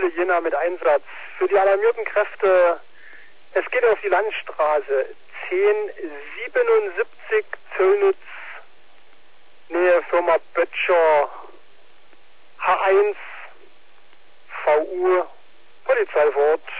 Jena mit Einsatz. Für die alarmierten Kräfte, es geht auf die Landstraße 1077 Zöllnitz, Nähe Firma Böttcher, H1, VU, Polizei vor Ort.